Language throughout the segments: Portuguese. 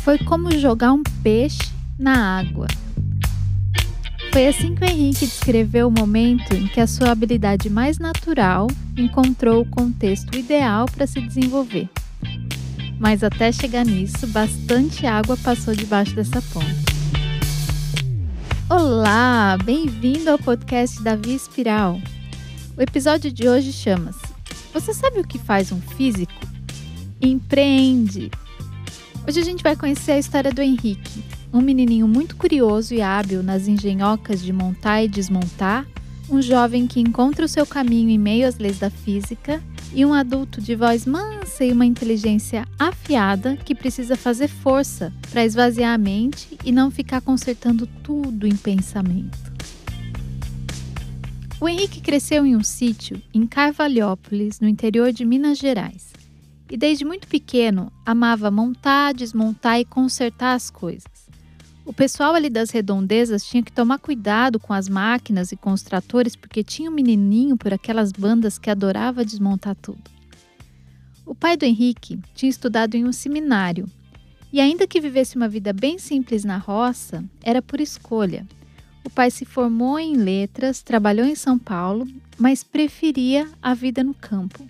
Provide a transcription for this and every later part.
foi como jogar um peixe na água. Foi assim que o Henrique descreveu o momento em que a sua habilidade mais natural encontrou o contexto ideal para se desenvolver. Mas até chegar nisso, bastante água passou debaixo dessa ponte. Olá, bem-vindo ao podcast da Via Espiral. O episódio de hoje chama-se Você sabe o que faz um físico? Empreende! Hoje a gente vai conhecer a história do Henrique, um menininho muito curioso e hábil nas engenhocas de montar e desmontar, um jovem que encontra o seu caminho em meio às leis da física e um adulto de voz mansa e uma inteligência afiada que precisa fazer força para esvaziar a mente e não ficar consertando tudo em pensamento. O Henrique cresceu em um sítio em Carvalhópolis, no interior de Minas Gerais. E desde muito pequeno, amava montar, desmontar e consertar as coisas. O pessoal ali das redondezas tinha que tomar cuidado com as máquinas e com os tratores porque tinha um menininho por aquelas bandas que adorava desmontar tudo. O pai do Henrique tinha estudado em um seminário e ainda que vivesse uma vida bem simples na roça, era por escolha. O pai se formou em letras, trabalhou em São Paulo, mas preferia a vida no campo.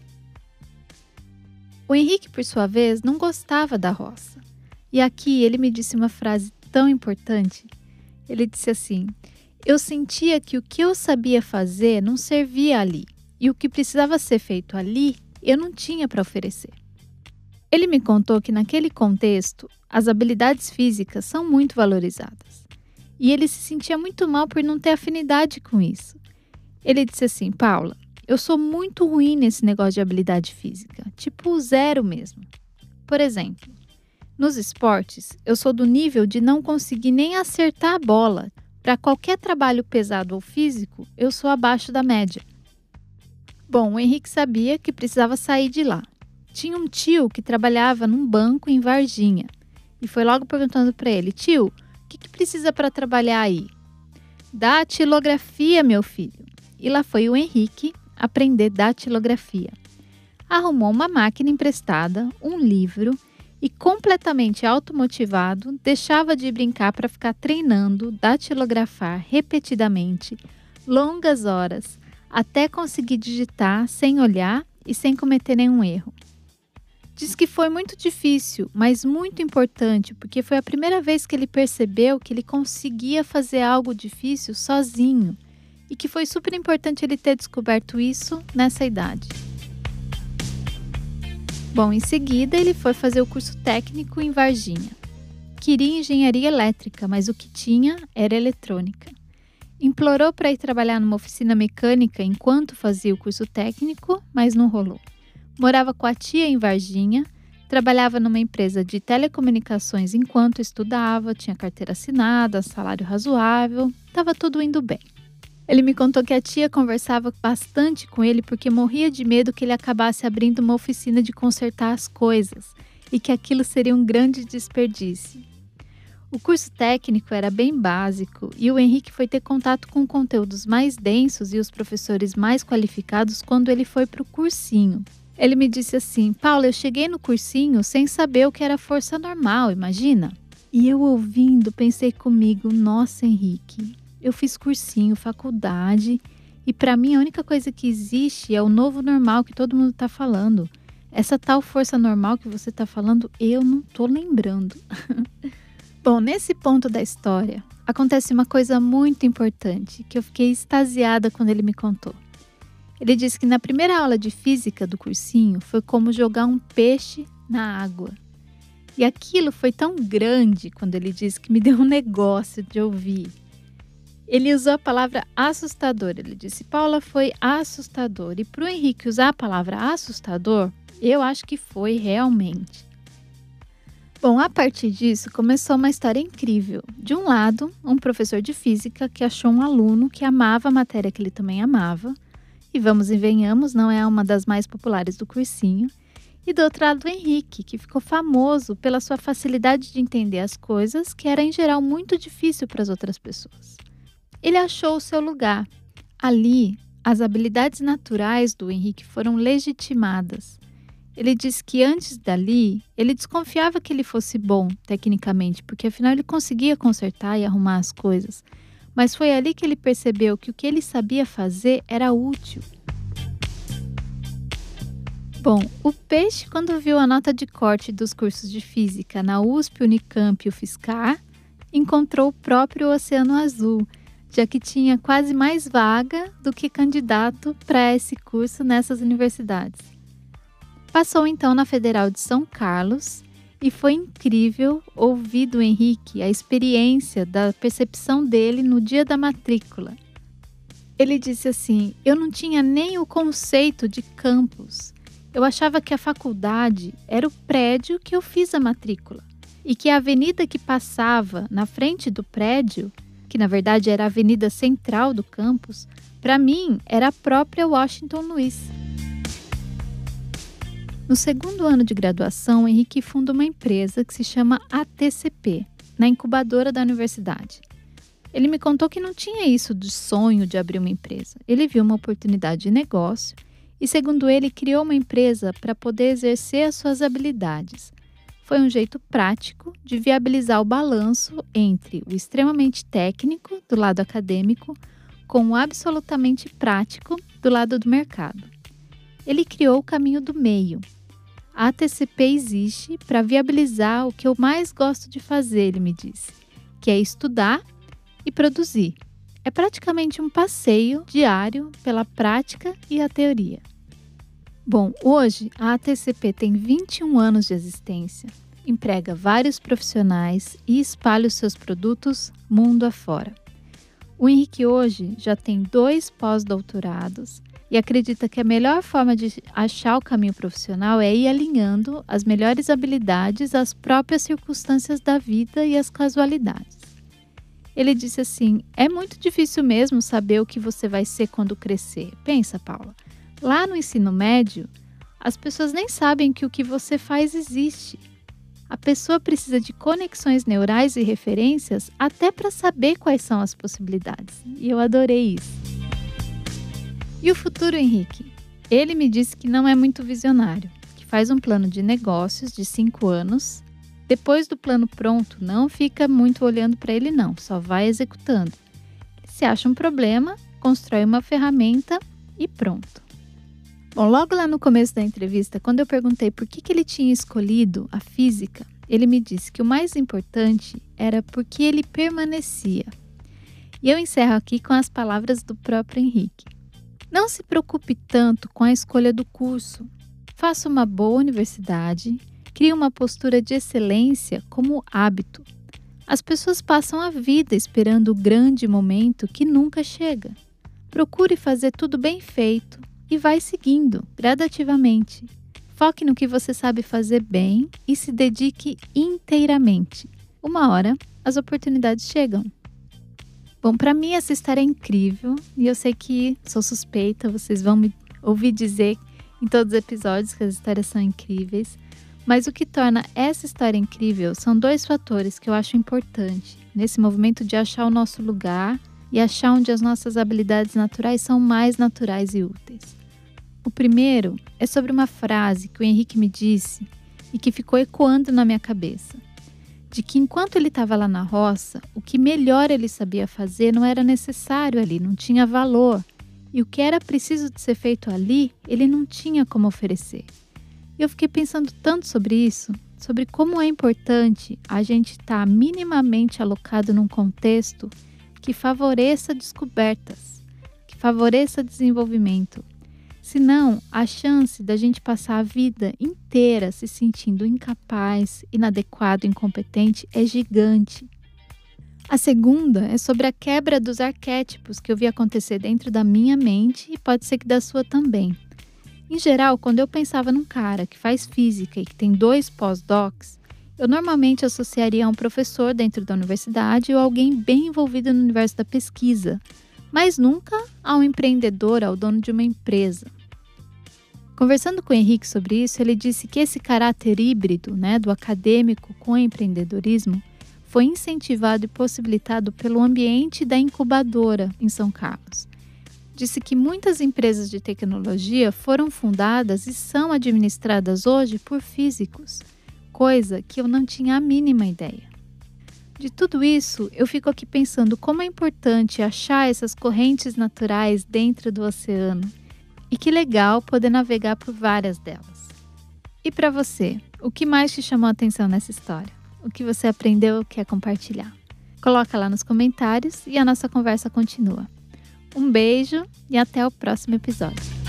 O Henrique, por sua vez, não gostava da roça. E aqui ele me disse uma frase tão importante. Ele disse assim: eu sentia que o que eu sabia fazer não servia ali. E o que precisava ser feito ali, eu não tinha para oferecer. Ele me contou que naquele contexto, as habilidades físicas são muito valorizadas. E ele se sentia muito mal por não ter afinidade com isso. Ele disse assim: Paula, eu sou muito ruim nesse negócio de habilidade física, tipo zero mesmo. Por exemplo, nos esportes, eu sou do nível de não conseguir nem acertar a bola. Para qualquer trabalho pesado ou físico, eu sou abaixo da média. Bom, o Henrique sabia que precisava sair de lá. Tinha um tio que trabalhava num banco em Varginha e foi logo perguntando para ele: tio, o que precisa para trabalhar aí? Datilografia, meu filho. E lá foi o Henrique aprender datilografia. Arrumou uma máquina emprestada, um livro e, completamente automotivado, deixava de brincar para ficar treinando datilografar repetidamente, longas horas, até conseguir digitar sem olhar e sem cometer nenhum erro. Diz que foi muito difícil, mas muito importante, porque foi a primeira vez que ele percebeu que ele conseguia fazer algo difícil sozinho. E que foi super importante ele ter descoberto isso nessa idade. Bom, em seguida ele foi fazer o curso técnico em Varginha. Queria engenharia elétrica, mas o que tinha era eletrônica. Implorou para ir trabalhar numa oficina mecânica enquanto fazia o curso técnico, mas não rolou. Morava com a tia em Varginha, trabalhava numa empresa de telecomunicações enquanto estudava, tinha carteira assinada, salário razoável, estava tudo indo bem. Ele me contou que a tia conversava bastante com ele porque morria de medo que ele acabasse abrindo uma oficina de consertar as coisas e que aquilo seria um grande desperdício. O curso técnico era bem básico e o Henrique foi ter contato com conteúdos mais densos e os professores mais qualificados quando ele foi para o cursinho. Ele me disse assim: Paula, eu cheguei no cursinho sem saber o que era força normal, imagina? E eu ouvindo pensei comigo: nossa, Henrique, eu fiz cursinho, faculdade, e para mim a única coisa que existe é o novo normal que todo mundo está falando. Essa tal força normal que você está falando, eu não estou lembrando. Bom, nesse ponto da história, acontece uma coisa muito importante, que eu fiquei extasiada quando ele me contou. Ele disse que na primeira aula de física do cursinho foi como jogar um peixe na água. E aquilo foi tão grande, quando ele disse, que me deu um negócio de ouvir. Ele usou a palavra assustador. Ele disse: Paula, foi assustador. E para o Henrique usar a palavra assustador, eu acho que foi realmente. Bom, a partir disso começou uma história incrível. De um lado, um professor de física que achou um aluno que amava a matéria que ele também amava. E vamos e venhamos, não é uma das mais populares do cursinho. E do outro lado, o Henrique, que ficou famoso pela sua facilidade de entender as coisas, que era em geral muito difícil para as outras pessoas. Ele achou o seu lugar. Ali, as habilidades naturais do Henrique foram legitimadas. Ele disse que antes dali, ele desconfiava que ele fosse bom tecnicamente, porque afinal ele conseguia consertar e arrumar as coisas. Mas foi ali que ele percebeu que o que ele sabia fazer era útil. Bom, o peixe, quando viu a nota de corte dos cursos de física na USP, Unicamp e UFSCar, encontrou o próprio Oceano Azul, já que tinha quase mais vaga do que candidato para esse curso nessas universidades. Passou então na Federal de São Carlos e foi incrível ouvir do Henrique a experiência da percepção dele no dia da matrícula. Ele disse assim: eu não tinha nem o conceito de campus. Eu achava que a faculdade era o prédio que eu fiz a matrícula e que a avenida que passava na frente do prédio, que na verdade era a avenida central do campus, para mim era a própria Washington Luiz. No segundo ano de graduação, o Henrique funda uma empresa que se chama ATCP, na incubadora da universidade. Ele me contou que não tinha isso de sonho de abrir uma empresa. Ele viu uma oportunidade de negócio e, segundo ele, criou uma empresa para poder exercer as suas habilidades. Foi um jeito prático de viabilizar o balanço entre o extremamente técnico, do lado acadêmico, com o absolutamente prático, do lado do mercado. Ele criou o caminho do meio. A ATCP existe para viabilizar o que eu mais gosto de fazer, ele me disse, que é estudar e produzir. É praticamente um passeio diário pela prática e a teoria. Bom, hoje a ATCP tem 21 anos de existência, emprega vários profissionais e espalha os seus produtos mundo afora. O Henrique hoje já tem 2 pós-doutorados e acredita que a melhor forma de achar o caminho profissional é ir alinhando as melhores habilidades às próprias circunstâncias da vida e às casualidades. Ele disse assim: é muito difícil mesmo saber o que você vai ser quando crescer. Pensa, Paula, lá no ensino médio, as pessoas nem sabem que o que você faz existe. A pessoa precisa de conexões neurais e referências até para saber quais são as possibilidades. E eu adorei isso. E o futuro, Henrique? Ele me disse que não é muito visionário, que faz um plano de negócios de 5 anos. Depois do plano pronto, não fica muito olhando para ele não, só vai executando. Se acha um problema, constrói uma ferramenta e pronto. Bom, logo lá no começo da entrevista, quando eu perguntei por que ele tinha escolhido a física, ele me disse que o mais importante era porque ele permanecia. E eu encerro aqui com as palavras do próprio Henrique. Não se preocupe tanto com a escolha do curso. Faça uma boa universidade, crie uma postura de excelência como hábito. As pessoas passam a vida esperando o grande momento que nunca chega. Procure fazer tudo bem feito e vai seguindo, gradativamente. Foque no que você sabe fazer bem e se dedique inteiramente. Uma hora, as oportunidades chegam. Bom, para mim essa história é incrível e eu sei que sou suspeita, vocês vão me ouvir dizer em todos os episódios que as histórias são incríveis. Mas o que torna essa história incrível são 2 fatores que eu acho importante nesse movimento de achar o nosso lugar e achar onde as nossas habilidades naturais são mais naturais e úteis. O primeiro é sobre uma frase que o Henrique me disse e que ficou ecoando na minha cabeça, de que enquanto ele estava lá na roça, o que melhor ele sabia fazer não era necessário ali, não tinha valor, e o que era preciso de ser feito ali, ele não tinha como oferecer. E eu fiquei pensando tanto sobre isso, sobre como é importante a gente estar minimamente alocado num contexto que favoreça descobertas, que favoreça desenvolvimento. Senão, a chance da gente passar a vida inteira se sentindo incapaz, inadequado, incompetente é gigante. A segunda é sobre a quebra dos arquétipos que eu vi acontecer dentro da minha mente e pode ser que da sua também. Em geral, quando eu pensava num cara que faz física e que tem 2 pós-docs, eu normalmente associaria a um professor dentro da universidade ou alguém bem envolvido no universo da pesquisa, mas nunca a um empreendedor, ao dono de uma empresa. Conversando com o Henrique sobre isso, ele disse que esse caráter híbrido, do acadêmico com o empreendedorismo, foi incentivado e possibilitado pelo ambiente da incubadora em São Carlos. disse que muitas empresas de tecnologia foram fundadas e são administradas hoje por físicos, coisa que eu não tinha a mínima ideia. De tudo isso, eu fico aqui pensando como é importante achar essas correntes naturais dentro do oceano e que legal poder navegar por várias delas. E para você, o que mais te chamou a atenção nessa história? O que você aprendeu ou quer compartilhar? Coloca lá nos comentários e a nossa conversa continua. Um beijo e até o próximo episódio.